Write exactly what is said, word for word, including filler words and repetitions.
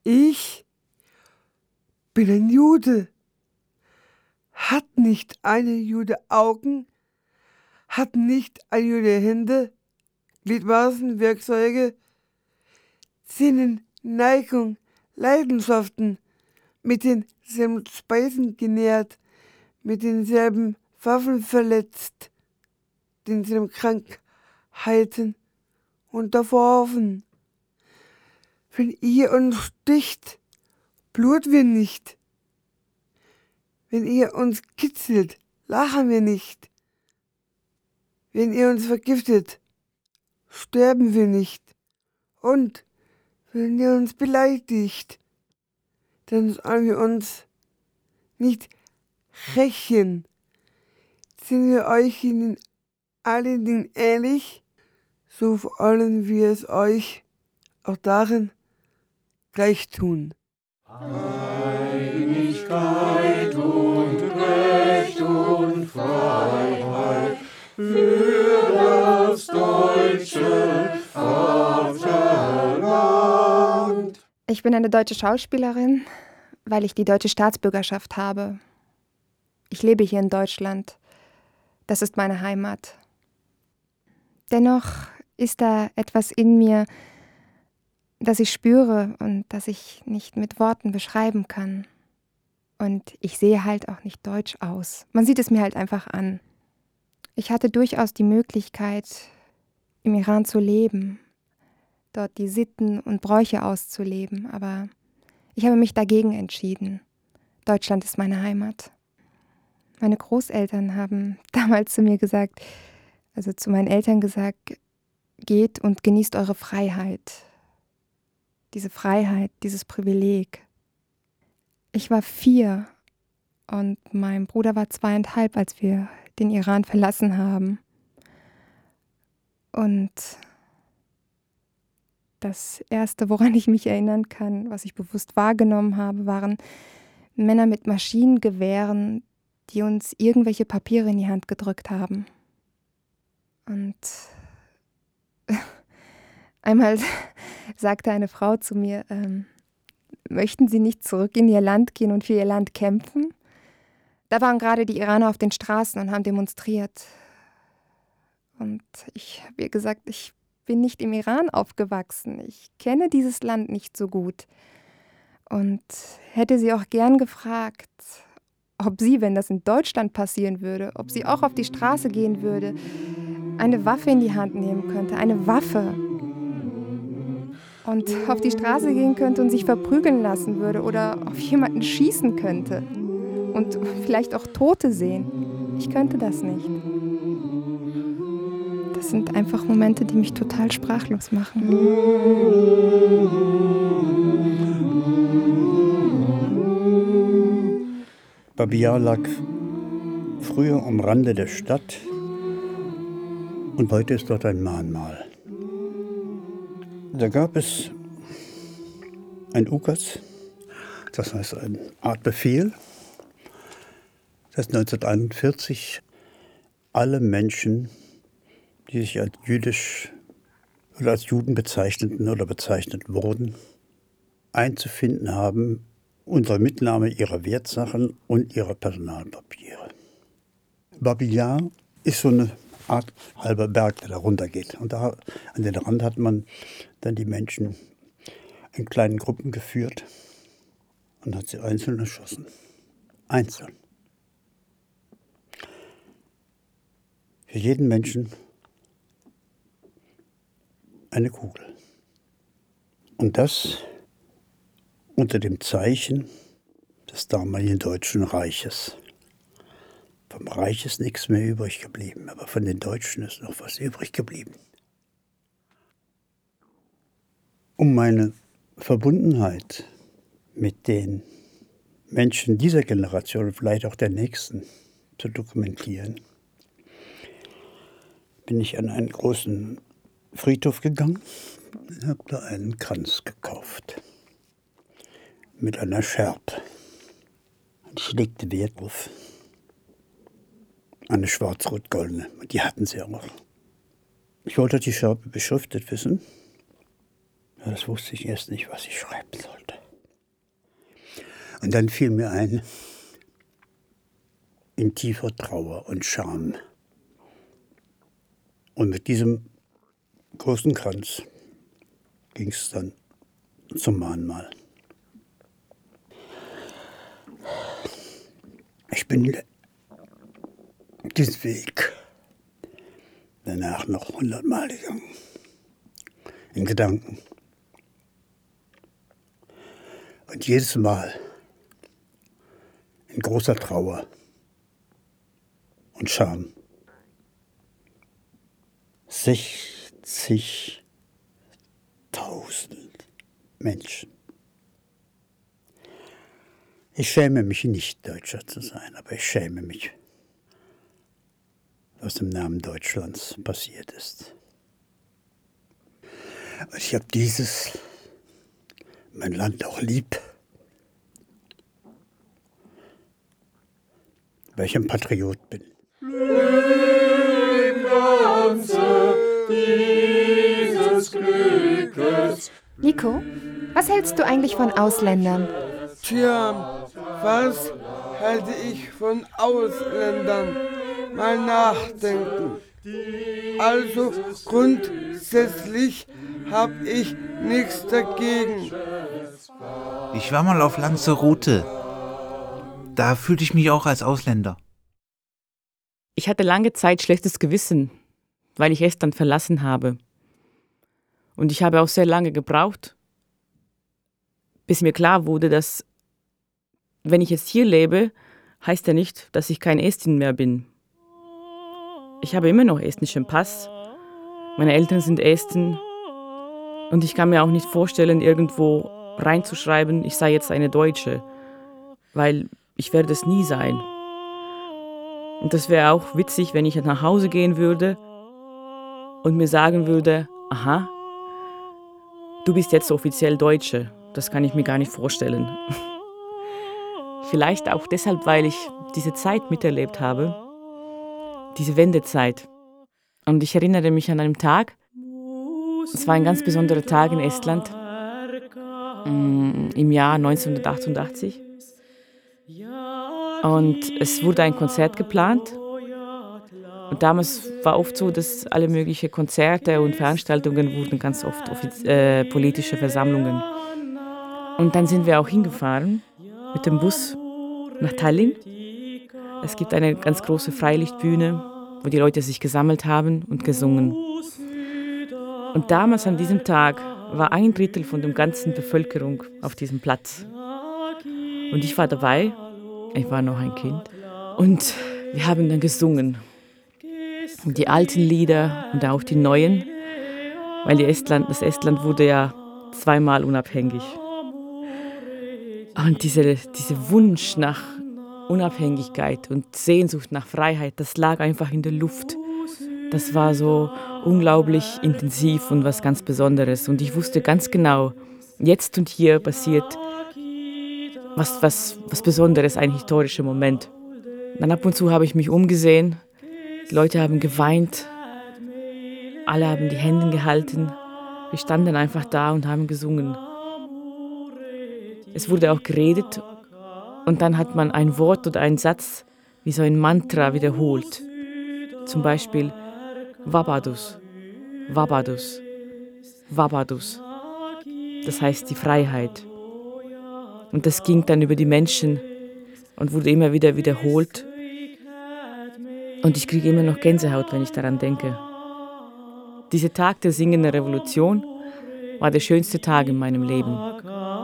Ich bin ein Jude. Hat nicht ein Jude Augen? Hat nicht ein Jude Hände, Gliedmaßen, Werkzeuge, Sinnen, Neigung, Leidenschaften, mit denselben Speisen genährt, mit denselben Waffen verletzt, denselben Krankheiten unterworfen. Wenn ihr uns sticht, bluten wir nicht. Wenn ihr uns kitzelt, lachen wir nicht. Wenn ihr uns vergiftet, sterben wir nicht. Und wenn ihr uns beleidigt, dann sollen wir uns nicht rächen. Sind wir euch in allen Dingen ähnlich, so wollen wir es euch auch darin gleich tun. Einigkeit und Recht und Freiheit für das deutsche Vaterland. Ich bin eine deutsche Schauspielerin, weil ich die deutsche Staatsbürgerschaft habe. Ich lebe hier in Deutschland. Das ist meine Heimat. Dennoch ist da etwas in mir, das ich spüre und das ich nicht mit Worten beschreiben kann. Und ich sehe halt auch nicht deutsch aus. Man sieht es mir halt einfach an. Ich hatte durchaus die Möglichkeit, im Iran zu leben, dort die Sitten und Bräuche auszuleben, aber ich habe mich dagegen entschieden. Deutschland ist meine Heimat. Meine Großeltern haben damals zu mir gesagt, also zu meinen Eltern gesagt, geht und genießt eure Freiheit. Diese Freiheit, dieses Privileg. Ich war vier und mein Bruder war zweieinhalb, als wir den Iran verlassen haben. Und das Erste, woran ich mich erinnern kann, was ich bewusst wahrgenommen habe, waren Männer mit Maschinengewehren, die uns irgendwelche Papiere in die Hand gedrückt haben. Und einmal sagte eine Frau zu mir, ähm, möchten Sie nicht zurück in Ihr Land gehen und für Ihr Land kämpfen? Da waren gerade die Iraner auf den Straßen und haben demonstriert. Und ich habe ihr gesagt, ich bin nicht im Iran aufgewachsen. Ich kenne dieses Land nicht so gut. Und hätte sie auch gern gefragt, ob sie, wenn das in Deutschland passieren würde, ob sie auch auf die Straße gehen würde, eine Waffe in die Hand nehmen könnte, eine Waffe. Und auf die Straße gehen könnte und sich verprügeln lassen würde oder auf jemanden schießen könnte und vielleicht auch Tote sehen. Ich könnte das nicht. Das sind einfach Momente, die mich total sprachlos machen. Babi Yar lag früher am Rande der Stadt und heute ist dort ein Mahnmal. Da gab es ein Ukas, das heißt eine Art Befehl, dass neunzehnhunderteinundvierzig alle Menschen, die sich als jüdisch oder als Juden bezeichneten oder bezeichnet wurden, einzufinden haben unter Mitnahme ihrer Wertsachen und ihrer Personalpapiere. Babi Yar ist so eine Art halber Berg, der da runtergeht. Und da an den Rand hat man dann die Menschen in kleinen Gruppen geführt und hat sie einzeln erschossen. Einzeln. Für jeden Menschen eine Kugel. Und das unter dem Zeichen des damaligen Deutschen Reiches. Vom Reich ist nichts mehr übrig geblieben, aber von den Deutschen ist noch was übrig geblieben. Um meine Verbundenheit mit den Menschen dieser Generation, vielleicht auch der nächsten, zu dokumentieren, bin ich an einen großen Friedhof gegangen und habe da einen Kranz gekauft. Mit einer Schärpe. Und ich legte Wert auf eine schwarz-rot-goldene. Die hatten sie auch. Ich wollte die Schärpe beschriftet wissen. Das wusste ich erst nicht, was ich schreiben sollte. Und dann fiel mir ein, in tiefer Trauer und Scham. Und mit diesem großen Kranz ging es dann zum Mahnmal. Ich bin diesen Weg danach noch hundertmal gegangen, in Gedanken. Und jedes Mal in großer Trauer und Scham. sechzigtausend Menschen. Ich schäme mich nicht, Deutscher zu sein, aber ich schäme mich, was im Namen Deutschlands passiert ist. Und ich habe dieses, mein Land auch lieb, weil ich ein Patriot bin. Im Glanze dieses Glückes. Nico, was hältst du eigentlich von Ausländern? Tja, was halte ich von Ausländern? Mal nachdenken. Also grundsätzlich habe ich nichts dagegen. Ich war mal auf Lanzarote. Da fühlte ich mich auch als Ausländer. Ich hatte lange Zeit schlechtes Gewissen, weil ich Estland verlassen habe. Und ich habe auch sehr lange gebraucht, bis mir klar wurde, dass, wenn ich jetzt hier lebe, heißt ja nicht, dass ich kein Estin mehr bin. Ich habe immer noch estnischen Pass. Meine Eltern sind Esten. Und ich kann mir auch nicht vorstellen, irgendwo reinzuschreiben, ich sei jetzt eine Deutsche. Weil ich werde es nie sein. Und das wäre auch witzig, wenn ich nach Hause gehen würde und mir sagen würde, aha, du bist jetzt offiziell Deutsche. Das kann ich mir gar nicht vorstellen. Vielleicht auch deshalb, weil ich diese Zeit miterlebt habe. Diese Wendezeit. Und ich erinnere mich an einen Tag. Es war ein ganz besonderer Tag in Estland. Im Jahr neunzehnhundertachtundachtzig. Und es wurde ein Konzert geplant. Und damals war oft so, dass alle möglichen Konzerte und Veranstaltungen wurden ganz oft äh, politische Versammlungen. Und dann sind wir auch hingefahren mit dem Bus nach Tallinn. Es gibt eine ganz große Freilichtbühne, wo die Leute sich gesammelt haben und gesungen. Und damals an diesem Tag war ein Drittel von der ganzen Bevölkerung auf diesem Platz. Und ich war dabei, ich war noch ein Kind. Und wir haben dann gesungen. Die alten Lieder und auch die neuen, weil die Estland, das Estland wurde ja zweimal unabhängig. Und dieser diese Wunsch nach Unabhängigkeit und Sehnsucht nach Freiheit, das lag einfach in der Luft. Das war so unglaublich intensiv und was ganz Besonderes. Und ich wusste ganz genau, jetzt und hier passiert was, was, was Besonderes, ein historischer Moment. Dann ab und zu habe ich mich umgesehen. Die Leute haben geweint. Alle haben die Hände gehalten. Wir standen einfach da und haben gesungen. Es wurde auch geredet. Und dann hat man ein Wort oder einen Satz wie so ein Mantra wiederholt. Zum Beispiel Vabadus, Vabadus, Vabadus. Das heißt die Freiheit. Und das ging dann über die Menschen und wurde immer wieder wiederholt. Und ich kriege immer noch Gänsehaut, wenn ich daran denke. Dieser Tag der singenden Revolution war der schönste Tag in meinem Leben.